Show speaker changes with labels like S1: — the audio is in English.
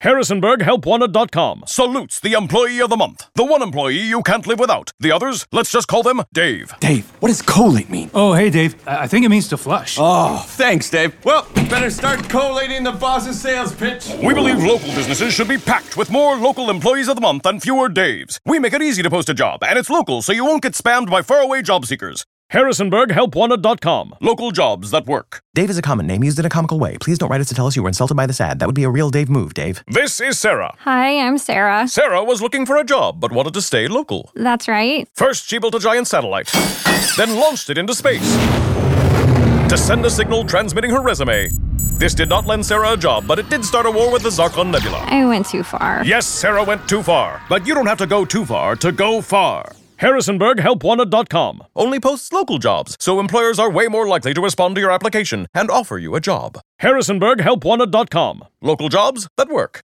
S1: HarrisonburgHelpWanted.com salutes the Employee of the Month. The one employee you can't live without. The others, let's just call them Dave.
S2: Dave, what does collate mean?
S3: Oh, hey, Dave. I think it means to flush.
S2: Oh, thanks, Dave. Well, better start collating the boss's sales pitch.
S1: We believe local businesses should be packed with more local Employees of the Month and fewer Daves. We make it easy to post a job, and it's local, so you won't get spammed by faraway job seekers. HarrisonburgHelpWanted.com. Local jobs that work.
S4: Dave is a common name used in a comical way. Please don't write us to tell us you were insulted by this ad. That would be a real Dave move, Dave.
S1: This is Sarah.
S5: Hi, I'm Sarah.
S1: Sarah was looking for a job, but wanted to stay local.
S5: That's right.
S1: First, she built a giant satellite, then launched it into space to send a signal transmitting her resume. This did not lend Sarah a job, but it did start a war with the Zarkon Nebula.
S5: I went too far.
S1: Yes, Sarah went too far, but you don't have to go too far to go far. HarrisonburgHelpWanted.com only posts local jobs, so employers are way more likely to respond to your application and offer you a job. HarrisonburgHelpWanted.com. Local jobs that work.